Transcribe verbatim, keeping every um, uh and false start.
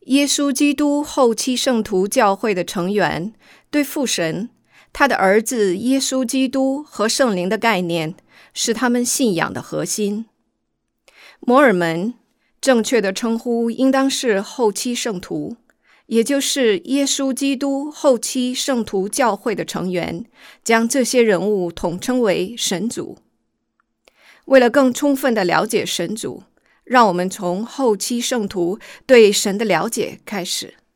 耶稣基督后期圣徒教会的成员对父神、他的儿子耶稣基督和圣灵的概念是他们信仰的核心。摩尔门正确的称呼应当是后期圣徒，也就是耶稣基督后期圣徒教会的成员，将这些人物统称为神族。为了更充分地了解神族，让我们从后期圣徒对神的了解开始。